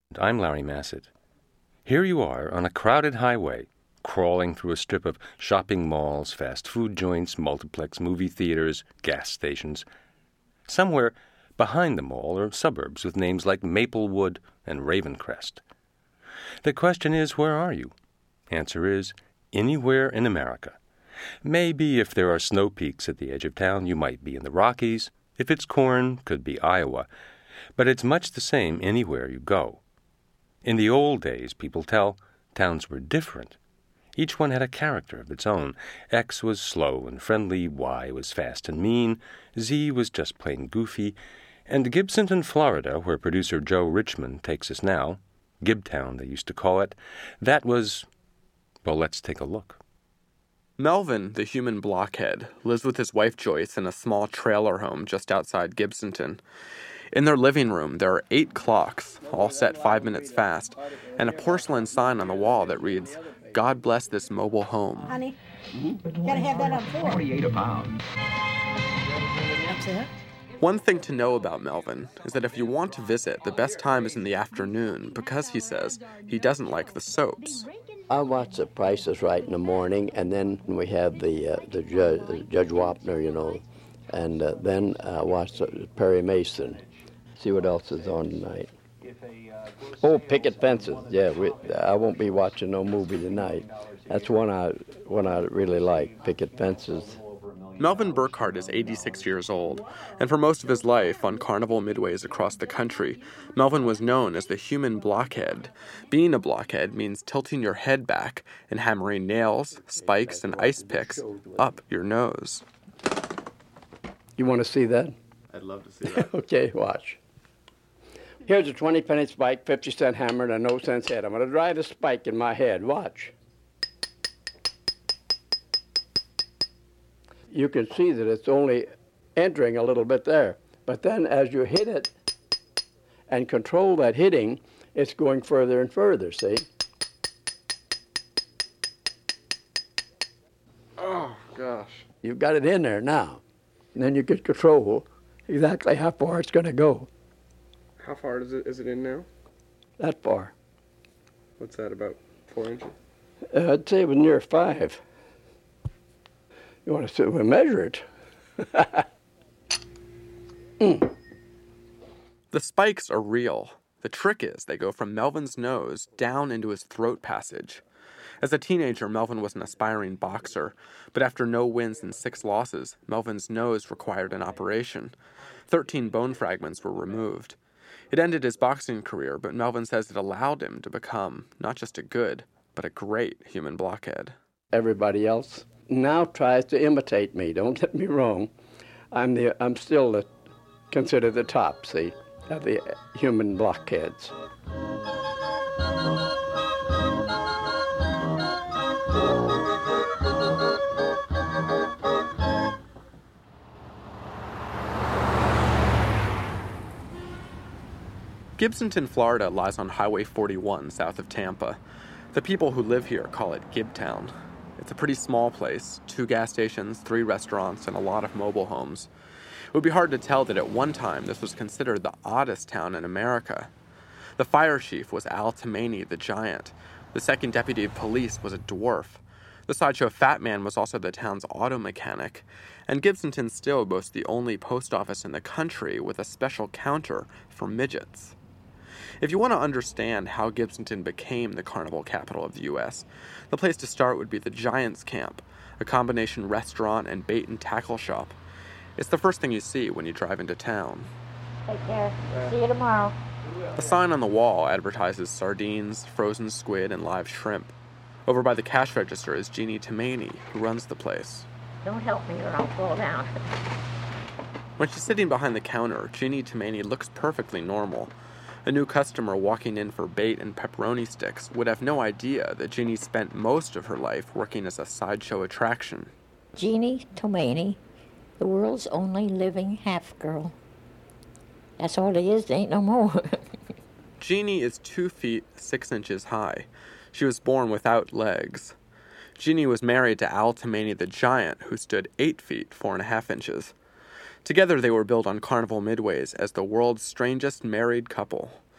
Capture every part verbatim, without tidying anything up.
I'm Larry Massett. Here you are on a crowded highway, crawling through a strip of shopping malls, fast food joints, multiplex movie theaters, gas stations. Somewhere behind the mall are suburbs with names like Maplewood and Ravencrest. The question is, where are you? Answer is, anywhere in America. Maybe if there are snow peaks at the edge of town, you might be in the Rockies. If it's corn, could be Iowa. But it's much the same anywhere you go. In the old days, people tell, towns were different. Each one had a character of its own. X was slow and friendly, Y was fast and mean, Z was just plain goofy, and Gibsonton, Florida, where producer Joe Richmond takes us now, Gibtown they used to call it, that was, well, let's take a look. Melvin, the human blockhead, lives with his wife Joyce in a small trailer home just outside Gibsonton. In their living room, there are eight clocks, all set five minutes fast, and a porcelain sign on the wall that reads, "God bless this mobile home." Honey, mm-hmm. Gotta have that on four. forty-eight a pound. That's it. One thing to know about Melvin is that if you want to visit, the best time is in the afternoon because, he says, he doesn't like the soaps. I watch The Price is Right in the morning, and then we have the uh, the judge, uh, Judge Wapner, you know, and uh, then I watch uh, Perry Mason. See what else is on tonight. Oh, Picket Fences. Yeah, we, I won't be watching no movie tonight. That's one I one I really like, Picket Fences. Melvin Burkhart is eighty-six years old, and for most of his life on carnival midways across the country, Melvin was known as the human blockhead. Being a blockhead means tilting your head back and hammering nails, spikes, and ice picks up your nose. You want to see that? I'd love to see that. Okay, watch. Here's a twenty penny spike, fifty cent hammer, and a no sense head. I'm going to drive the spike in my head. Watch. You can see that it's only entering a little bit there. But then as you hit it and control that hitting, it's going further and further, see? Oh, gosh. You've got it in there now. And then you can control exactly how far it's going to go. How far is it, is it in now? That far. What's that, about four inches? Uh, I'd say it was near five. You want to sit and measure it? mm. The spikes are real. The trick is they go from Melvin's nose down into his throat passage. As a teenager, Melvin was an aspiring boxer, but after no wins and six losses, Melvin's nose required an operation. Thirteen bone fragments were removed. It ended his boxing career, but Melvin says it allowed him to become not just a good, but a great human blockhead. Everybody else now tries to imitate me. Don't get me wrong. I'm the I'm still the, considered the top, see, of the human blockheads. Gibsonton, Florida lies on Highway forty-one south of Tampa. The people who live here call it Gibtown. It's a pretty small place, two gas stations, three restaurants, and a lot of mobile homes. It would be hard to tell that at one time this was considered the oddest town in America. The fire chief was Al Toomey the Giant. The second deputy of police was a dwarf. The sideshow Fat Man was also the town's auto mechanic. And Gibsonton still boasts the only post office in the country with a special counter for midgets. If you want to understand how Gibsonton became the carnival capital of the U S, the place to start would be the Giant's Camp, a combination restaurant and bait and tackle shop. It's the first thing you see when you drive into town. Take care. See you tomorrow. A sign on the wall advertises sardines, frozen squid, and live shrimp. Over by the cash register is Jeannie Toomey, who runs the place. Don't help me or I'll fall down. When she's sitting behind the counter, Jeannie Toomey looks perfectly normal. A new customer walking in for bait and pepperoni sticks would have no idea that Jeannie spent most of her life working as a sideshow attraction. Jeannie Toomey, the world's only living half-girl. That's all it is, there ain't no more. Jeannie is two feet, six inches high. She was born without legs. Jeannie was married to Al Toomey the Giant, who stood eight feet, four and a half inches. Together they were billed on carnival midways as the world's strangest married couple.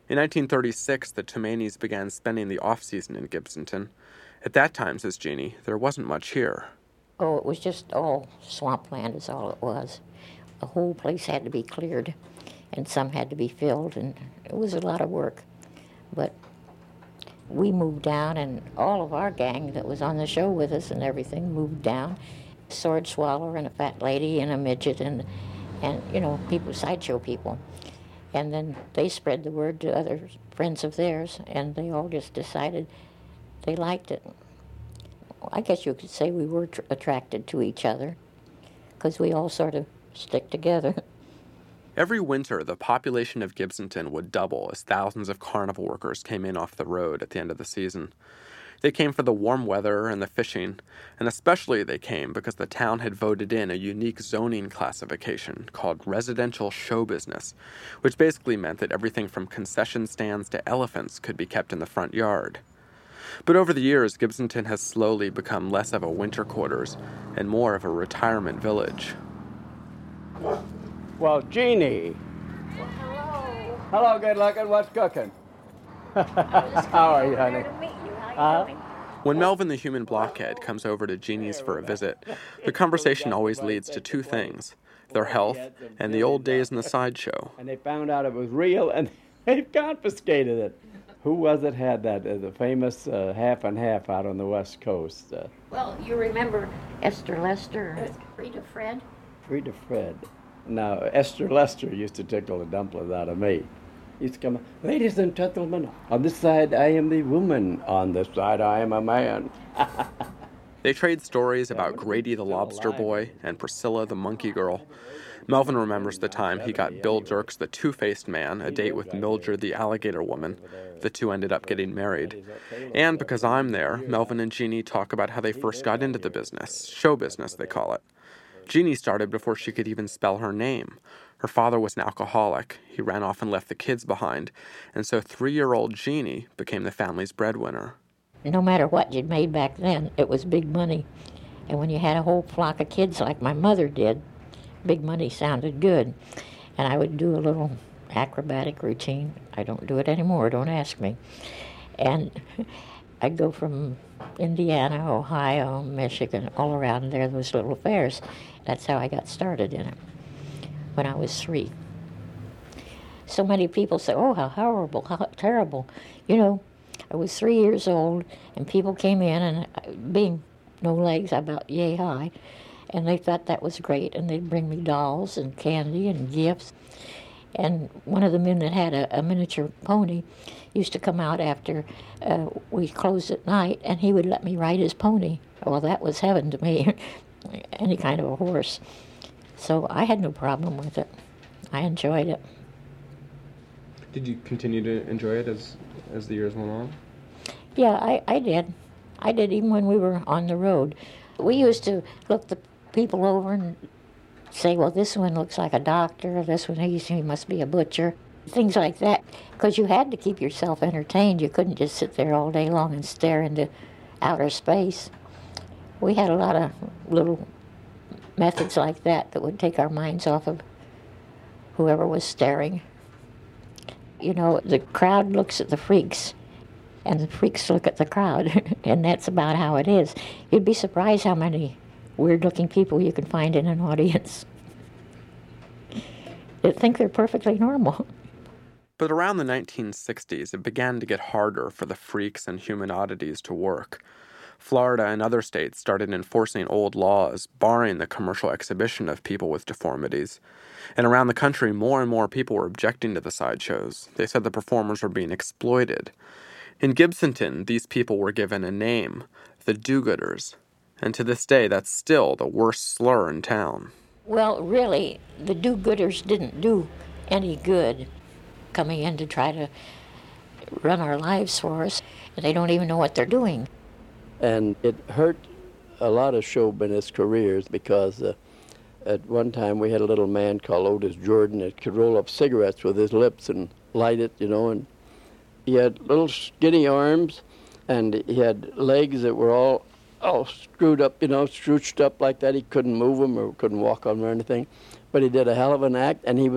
In nineteen thirty-six, the Tomainis began spending the off-season in Gibsonton. At that time, says Jeannie, there wasn't much here. Oh, it was just all swampland is all it was. The whole place had to be cleared, and some had to be filled, and it was a lot of work. But we moved down, and all of our gang that was on the show with us and everything moved down. Sword Swallower and a fat lady and a midget and, and you know, people, sideshow people. And then they spread the word to other friends of theirs, and they all just decided they liked it. I guess you could say we were tr- attracted to each other, because we all sort of stick together. Every winter, the population of Gibsonton would double as thousands of carnival workers came in off the road at the end of the season. They came for the warm weather and the fishing, and especially they came because the town had voted in a unique zoning classification called residential show business, which basically meant that everything from concession stands to elephants could be kept in the front yard. But over the years, Gibsonton has slowly become less of a winter quarters and more of a retirement village. Well, Jeannie. Well, hello. Hello, good looking. What's cooking? How are you, honey? To meet you. How you Uh-huh. doing? When Melvin the human blockhead comes over to Jeannie's for a visit, the conversation always leads to two things, their health and the old days in the sideshow. And they found out it was real, and they confiscated it. Who was it had that? Uh, the famous uh, half and half out on the West Coast. Uh, Well, you remember Esther Lester, Frida Fred? Frida Fred. Now, Esther Lester used to tickle the dumplings out of me. He used to come, ladies and gentlemen, on this side I am the woman, on this side I am a man. They trade stories about Grady the lobster boy and Priscilla the monkey girl. Melvin remembers the time he got Bill Dirks the two-faced man a date with Mildred the alligator woman. The two ended up getting married. And because I'm there, Melvin and Jeannie talk about how they first got into the business, show business they call it. Jeannie started before she could even spell her name. Her father was an alcoholic. He ran off and left the kids behind, and so three-year-old Jeannie became the family's breadwinner. No matter what you'd made back then, it was big money. And when you had a whole flock of kids like my mother did, big money sounded good. And I would do a little acrobatic routine. I don't do it anymore, don't ask me. And I'd go from Indiana, Ohio, Michigan, all around there, those little fairs. That's how I got started in it, when I was three. So many people say, oh, how horrible, how terrible. You know, I was three years old, and people came in, and being no legs, about yay high, and they thought that was great, and they'd bring me dolls and candy and gifts. And one of the men that had a, a miniature pony used to come out after uh, we closed at night, and he would let me ride his pony. Well, that was heaven to me, any kind of a horse. So I had no problem with it. I enjoyed it. Did you continue to enjoy it as as the years went on? Yeah, I, I did. I did even when we were on the road. We used to look the people over and say, well, this one looks like a doctor, this one, he, he must be a butcher, things like that, because you had to keep yourself entertained. You couldn't just sit there all day long and stare into outer space. We had a lot of little methods like that that would take our minds off of whoever was staring. You know, the crowd looks at the freaks, and the freaks look at the crowd, and that's about how it is. You'd be surprised how many weird-looking people you can find in an audience that think they're perfectly normal. But around the nineteen sixties, it began to get harder for the freaks and human oddities to work. Florida and other states started enforcing old laws, barring the commercial exhibition of people with deformities. And around the country, more and more people were objecting to the sideshows. They said the performers were being exploited. In Gibsonton, these people were given a name, the do-gooders. And to this day, that's still the worst slur in town. Well, really, the do-gooders didn't do any good coming in to try to run our lives for us, and they don't even know what they're doing. And it hurt a lot of show business careers because uh, at one time we had a little man called Otis Jordan that could roll up cigarettes with his lips and light it, you know, and he had little skinny arms, and he had legs that were all all screwed up, you know, scrooched up like that. He couldn't move them or couldn't walk on them or anything. But he did a hell of an act, and he was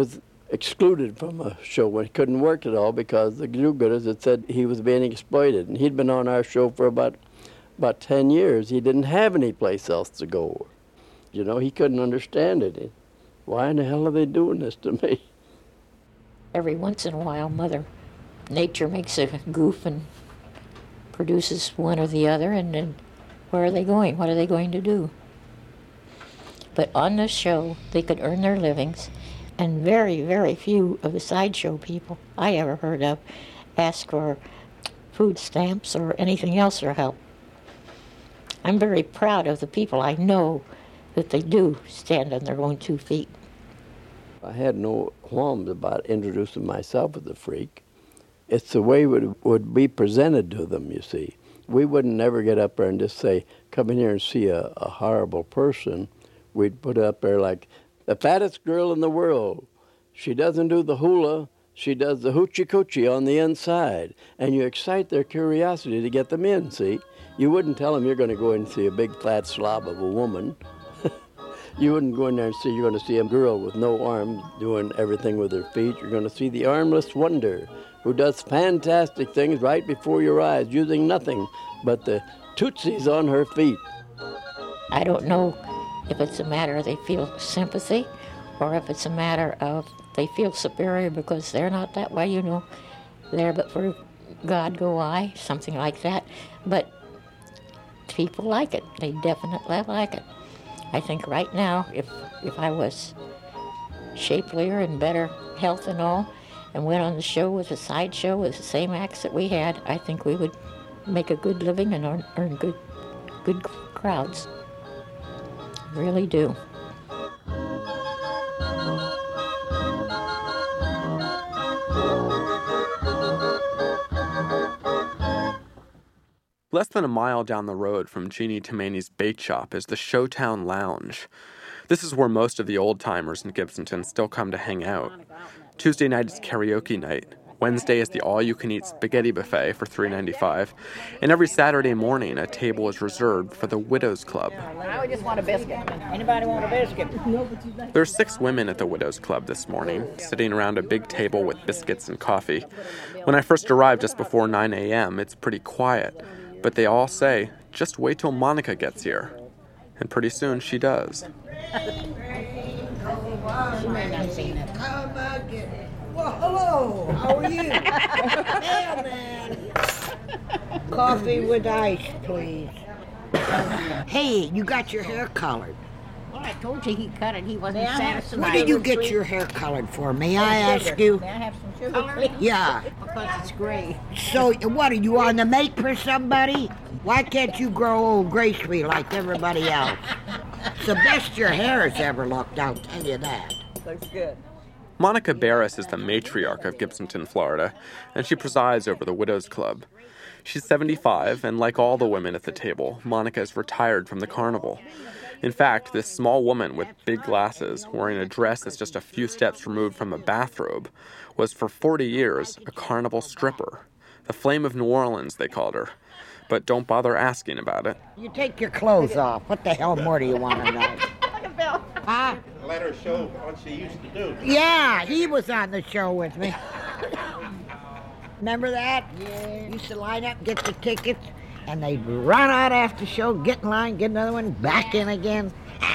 excluded from a show when he couldn't work at all because the do-gooders had said he was being exploited. And he'd been on our show for about about ten years. He didn't have any place else to go. You know, he couldn't understand it. Why in the hell are they doing this to me? Every once in a while, Mother Nature makes a goof and produces one or the other, and then where are they going? What are they going to do? But on this show, they could earn their livings, and very, very few of the sideshow people I ever heard of ask for food stamps or anything else for help. I'm very proud of the people I know that they do stand on their own two feet. I had no qualms about introducing myself as a freak. It's the way it would, would be presented to them, you see. We wouldn't never get up there and just say, come in here and see a, a horrible person. We'd put it up there like, the fattest girl in the world. She doesn't do the hula, she does the hoochie coochie on the inside. And you excite their curiosity to get them in, see? You wouldn't tell them you're going to go in and see a big flat slob of a woman. You wouldn't go in there and see you're going to see a girl with no arms doing everything with her feet. You're going to see the armless wonder who does fantastic things right before your eyes, using nothing but the tootsies on her feet. I don't know if it's a matter of they feel sympathy or if it's a matter of they feel superior because they're not that way, you know. There but for God go I, something like that. But people like it. They definitely like it. I think right now, if if I was shapelier and better health and all, and went on the show with a sideshow with the same acts that we had, I think we would make a good living and earn, earn good, good crowds. Really do. Less than a mile down the road from Jeannie Tomani's bake shop is the Showtown Lounge. This is where most of the old-timers in Gibsonton still come to hang out. Tuesday night is karaoke night. Wednesday is the all-you-can-eat spaghetti buffet for three dollars and ninety-five cents. And every Saturday morning, a table is reserved for the Widows Club. I just want a biscuit. Anybody want a biscuit? There are six women at the Widows Club this morning, sitting around a big table with biscuits and coffee. When I first arrived just before nine a.m., it's pretty quiet. But they all say, just wait till Monica gets here. And pretty soon she does. She may not have seen it. Well, hello. How are you? Mailman. Coffee with ice, please. Hey, you got your hair colored. Well, I told you he cut it. He wasn't satisfied. What did you get your hair colored for? May I ask you? May I have some sugar, please? Yeah. Because it's gray. So, what, are you on the make for somebody? Why can't you grow old gracefully like everybody else? It's the best your hair has ever looked, I'll tell you that. Looks good. Monica Barris is the matriarch of Gibsonton, Florida, and she presides over the Widows Club. She's seventy-five, and like all the women at the table, Monica is retired from the carnival. In fact, this small woman with big glasses, wearing a dress that's just a few steps removed from a bathrobe, was for forty years a carnival stripper. The Flame of New Orleans, they called her. But don't bother asking about it. You take your clothes off. What the hell more do you want to know? Huh? Let her show what she used to do. Yeah, he was on the show with me. Remember that? Yeah. Used to line up, get the tickets, and they'd run out after the show, get in line, get another one, back in again.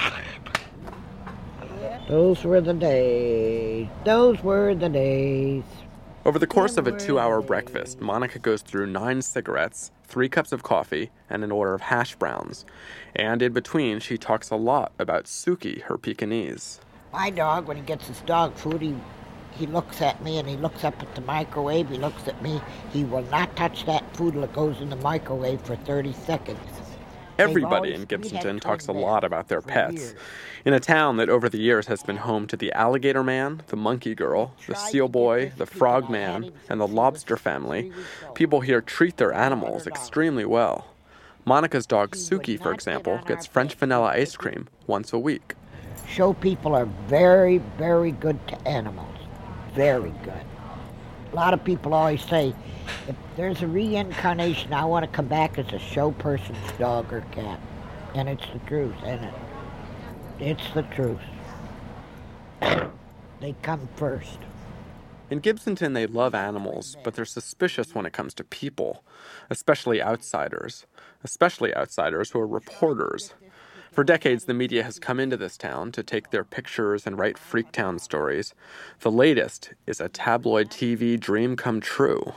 Those were the days. Those were the days. Over the course of a two-hour breakfast, Monica goes through nine cigarettes, three cups of coffee, and an order of hash browns. And in between, she talks a lot about Suki, her Pekingese. My dog, when he gets his dog food, he, he looks at me and he looks up at the microwave. He looks at me. He will not touch that food till it goes in the microwave for thirty seconds. Everybody in Gibsonton talks a lot about their pets. In a town that over the years has been home to the alligator man, the monkey girl, the seal boy, the frog man, and the lobster family, people here treat their animals extremely well. Monica's dog Suki, for example, gets French vanilla ice cream once a week. Show people are very, very good to animals. Very good. A lot of people always say, if there's a reincarnation, I want to come back as a show person's dog or cat. And it's the truth, isn't it? It's the truth. They come first. In Gibsonton, they love animals, but they're suspicious when it comes to people, especially outsiders, especially outsiders who are reporters. For decades, the media has come into this town to take their pictures and write Freaktown stories. The latest is a tabloid T V dream come true.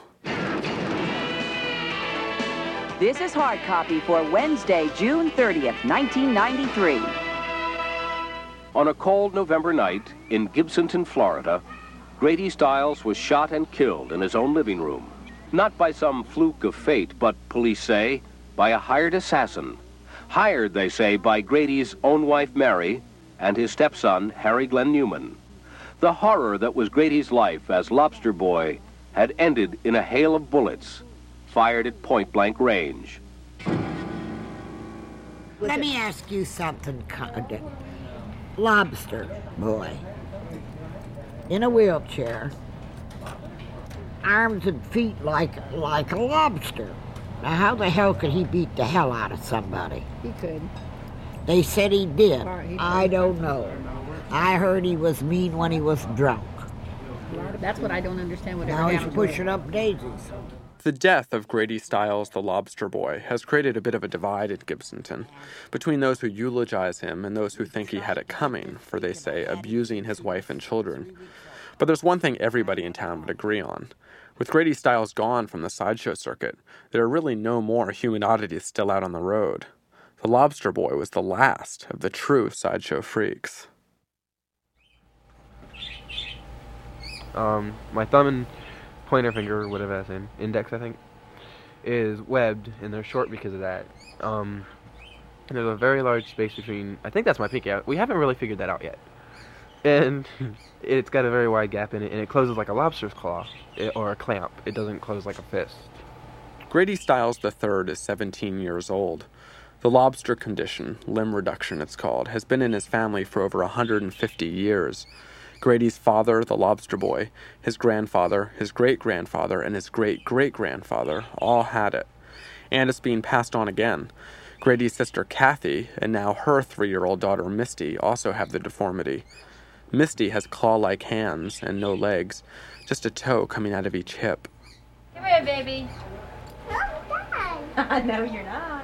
This is hard copy for Wednesday, June thirtieth, nineteen ninety-three. On a cold November night in Gibsonton, Florida, Grady Stiles was shot and killed in his own living room. Not by some fluke of fate, but, police say, by a hired assassin. Hired, they say, by Grady's own wife, Mary, and his stepson, Harry Glenn Newman. The horror that was Grady's life as Lobster Boy had ended in a hail of bullets fired at point-blank range. Let me ask you something, Condon. Lobster Boy, in a wheelchair, arms and feet like like a lobster. Now, how the hell could he beat the hell out of somebody? He could. They said he did. He I don't know. I heard he was mean when he was drunk. That's what I don't understand. Whatever Now he's happened pushing to up daisies. The death of Grady Stiles, the Lobster Boy, has created a bit of a divide in Gibsonton between those who eulogize him and those who think he had it coming for, they say, abusing his wife and children. But there's one thing everybody in town would agree on. With Grady Stiles gone from the sideshow circuit, there are really no more human oddities still out on the road. The Lobster Boy was the last of the true sideshow freaks. Um, my thumb and pointer finger, whatever that's in, index I think, is webbed, and they're short because of that. Um, and there's a very large space between, I think that's my pinky. We haven't really figured that out yet. And it's got a very wide gap in it, and it closes like a lobster's claw, or a clamp. It doesn't close like a fist. Grady Stiles the third is seventeen years old. The lobster condition, limb reduction it's called, has been in his family for over one hundred fifty years. Grady's father, the Lobster Boy, his grandfather, his great-grandfather, and his great-great-grandfather all had it. And it's being passed on again. Grady's sister Kathy, and now her three-year-old daughter Misty, also have the deformity. Misty has claw-like hands and no legs, just a toe coming out of each hip. Come here, baby. No, you're not.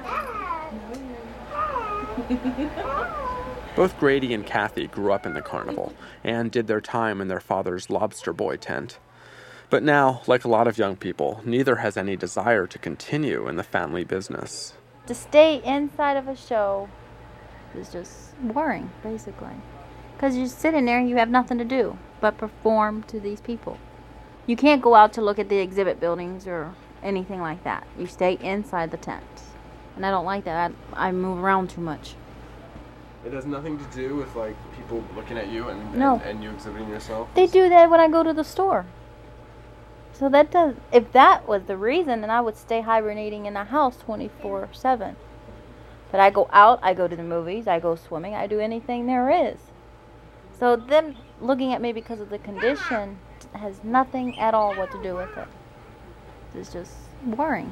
Both Grady and Kathy grew up in the carnival and did their time in their father's Lobster Boy tent. But now, like a lot of young people, neither has any desire to continue in the family business. To stay inside of a show is just boring, basically. Because you're sitting there and you have nothing to do but perform to these people. You can't go out to look at the exhibit buildings or anything like that. You stay inside the tent. And I don't like that. I, I move around too much. It has nothing to do with, like, people looking at you and, no. and, and you exhibiting yourself? They do that when I go to the store. So that does, if that was the reason, then I would stay hibernating in the house twenty-four seven. But I go out, I go to the movies, I go swimming, I do anything there is. So them looking at me because of the condition has nothing at all what to do with it. It's just boring.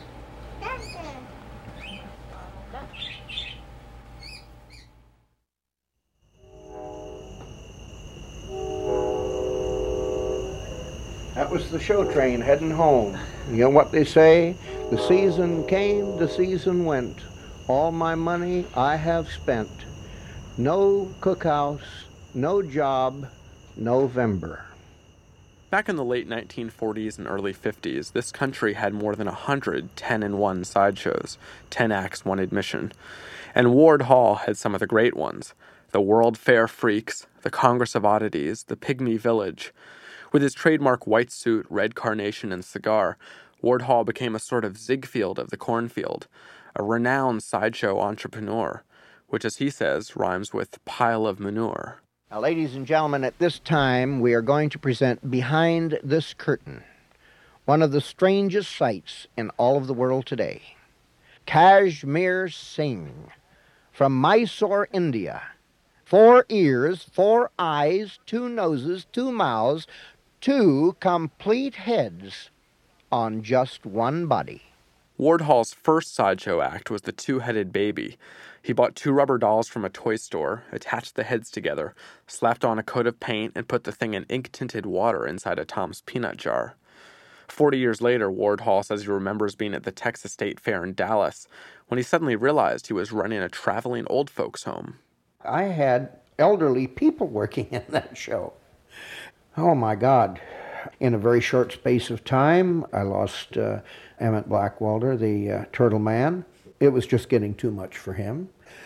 That was the show train heading home. You know what they say? The season came, the season went. All my money I have spent. No cookhouse, no job, November. Back in the late nineteen forties and early fifties, this country had more than a hundred ten-in-one sideshows, ten acts, one admission. And Ward Hall had some of the great ones. The World Fair Freaks, the Congress of Oddities, the Pygmy Village. With his trademark white suit, red carnation, and cigar, Ward Hall became a sort of Ziegfeld of the cornfield, a renowned sideshow entrepreneur, which, as he says, rhymes with pile of manure. Now, ladies and gentlemen, at this time we are going to present Behind This Curtain, one of the strangest sights in all of the world today. Kashmir Singh, from Mysore, India. Four ears, four eyes, two noses, two mouths, two complete heads on just one body. Ward Hall's first sideshow act was the two-headed baby. He bought two rubber dolls from a toy store, attached the heads together, slapped on a coat of paint, and put the thing in ink-tinted water inside a Tom's peanut jar. Forty years later, Ward Hall says he remembers being at the Texas State Fair in Dallas when he suddenly realized he was running a traveling old folks' home. I had elderly people working in that show. Oh, my God. In a very short space of time, I lost uh, Emmett Blackwelder, the uh, Turtle Man. It was just getting too much for him.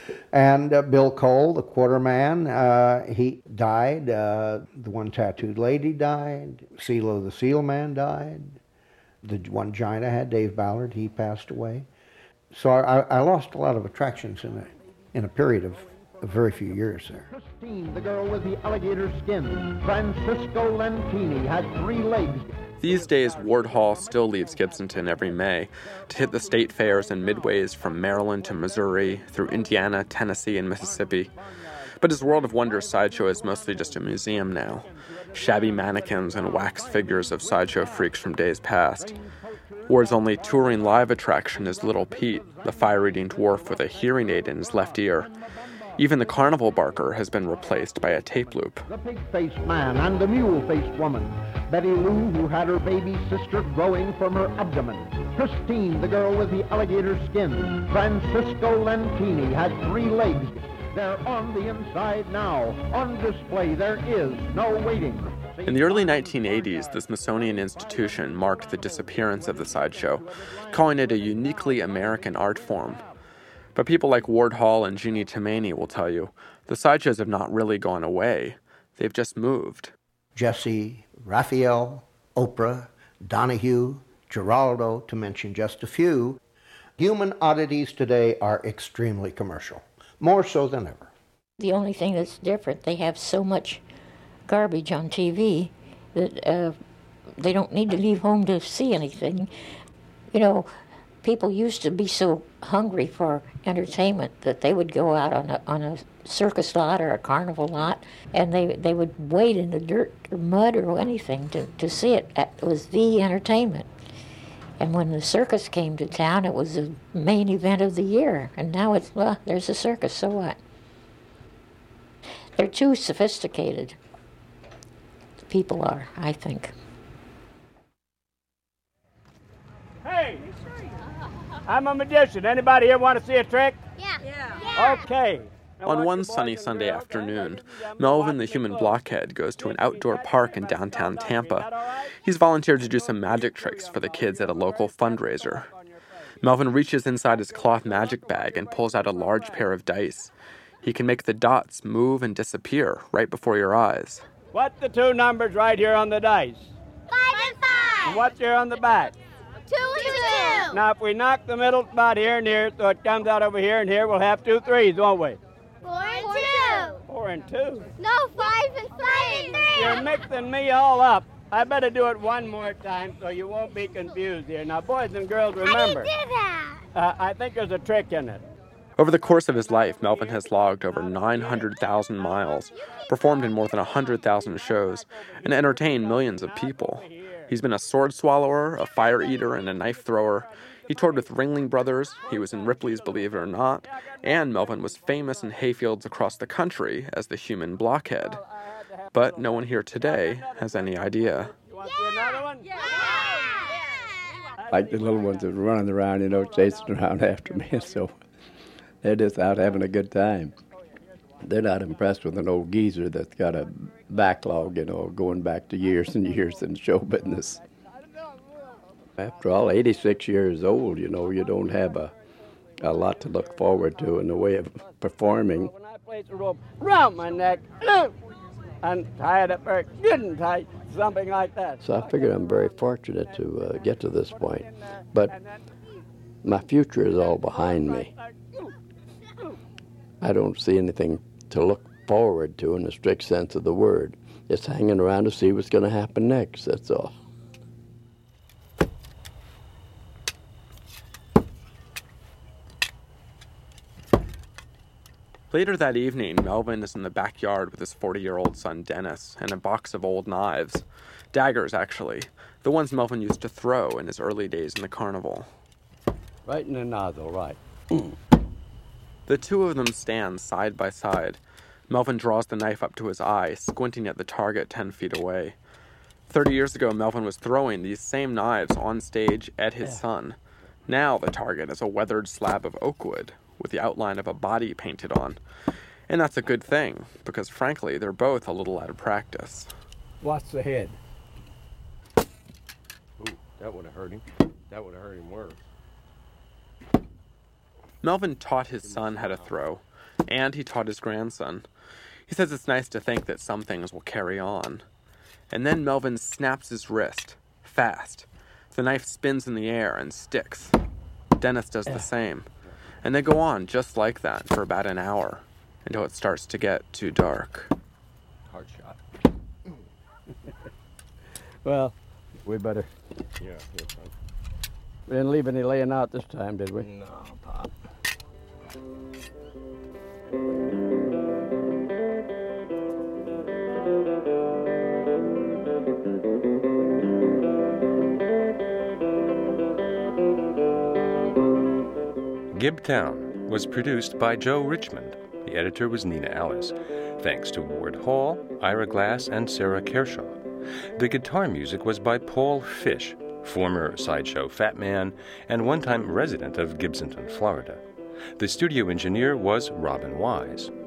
And uh, Bill Cole, the Quarterman, uh, he died. Uh, the one tattooed lady died. CeeLo the Seal Man died. The one giant I had, Dave Ballard, he passed away. So I, I lost a lot of attractions in a, in a period of a very few years there. Christine, the girl with the alligator skin. Francisco Lentini had three legs. These days, Ward Hall still leaves Gibsonton every May to hit the state fairs and midways from Maryland to Missouri, through Indiana, Tennessee, and Mississippi. But his World of Wonders sideshow is mostly just a museum now. Shabby mannequins and wax figures of sideshow freaks from days past. Ward's only touring live attraction is Little Pete, the fire-eating dwarf with a hearing aid in his left ear. Even the carnival barker has been replaced by a tape loop. The pig-faced man and the mule-faced woman. Betty Lou, who had her baby sister growing from her abdomen. Christine, the girl with the alligator skin. Francisco Lentini had three legs. They're on the inside now. On display, there is no waiting. In the early nineteen eighties, the Smithsonian Institution marked the disappearance of the sideshow, calling it a uniquely American art form. But people like Ward Hall and Jeannie Toomey will tell you, the sideshows have not really gone away. They've just moved. Jesse, Raphael, Oprah, Donahue, Geraldo, to mention just a few. Human oddities today are extremely commercial, more so than ever. The only thing that's different, they have so much garbage on T V that uh, they don't need to leave home to see anything. You know, people used to be so hungry for entertainment that they would go out on a, on a circus lot or a carnival lot, and they, they would wade in the dirt or mud or anything to, to see it. It was the entertainment. And when the circus came to town, it was the main event of the year. And now it's, well, there's a circus, so what? They're too sophisticated. The people are, I think. Hey, I'm a magician. Anybody here want to see a trick? Yeah. Yeah. Okay. On one sunny Sunday afternoon, Melvin the Human Blockhead goes to an outdoor park in downtown Tampa. He's volunteered to do some magic tricks for the kids at a local fundraiser. Melvin reaches inside his cloth magic bag and pulls out a large pair of dice. He can make the dots move and disappear right before your eyes. What's the two numbers right here on the dice? Five and five. And what's here on the back? Two and two. Now, if we knock the middle spot here and here, so it comes out over here and here, we'll have two threes, won't we? Four and two. Four and two. No, five and five and three. You're mixing me all up. I better do it one more time so you won't be confused here. Now, boys and girls, remember. How do you do that? Uh, I think there's a trick in it. Over the course of his life, Melvin has logged over nine hundred thousand miles, performed in more than one hundred thousand shows, and entertained millions of people. He's been a sword swallower, a fire eater, and a knife thrower. He toured with Ringling Brothers, he was in Ripley's Believe It or Not, and Melvin was famous in hayfields across the country as the Human Blockhead. But no one here today has any idea. You want to see another one? Yeah. Like the little ones that are running around, you know, chasing around after me, so they're just out having a good time. They're not impressed with an old geezer that's got a backlog, you know, going back to years and years in show business. After all, eighty-six years old, you know, you don't have a, a lot to look forward to in the way of performing. When I place a rope around my neck, and tie it up very good and tight, something like that. So I figure I'm very fortunate to uh, get to this point. But my future is all behind me. I don't see anything to look forward to in the strict sense of the word. It's hanging around to see what's going to happen next, that's all. Later that evening, Melvin is in the backyard with his forty-year-old son Dennis and a box of old knives. Daggers, actually. The ones Melvin used to throw in his early days in the carnival. Right in the nozzle, right. The two of them stand side by side. Melvin draws the knife up to his eye, squinting at the target ten feet away. Thirty years ago, Melvin was throwing these same knives on stage at his son. Now the target is a weathered slab of oak wood with the outline of a body painted on. And that's a good thing, because frankly, they're both a little out of practice. What's the head? Ooh, that would have hurt him. That would have hurt him worse. Melvin taught his son how to throw, and he taught his grandson. He says it's nice to think that some things will carry on. And then Melvin snaps his wrist, fast. The knife spins in the air and sticks. Dennis does the same. And they go on just like that for about an hour, until it starts to get too dark. Hard shot. Well, we better. Yeah, yeah, fine. We didn't leave any laying out this time, did we? No, Pop. Gibtown was produced by Joe Richmond. The editor was Nina Alice. Thanks to Ward Hall, Ira Glass, and Sarah Kershaw. The guitar music was by Paul Fish, former Sideshow Fat Man and one-time resident of Gibsonton, Florida. The studio engineer was Robin Wise.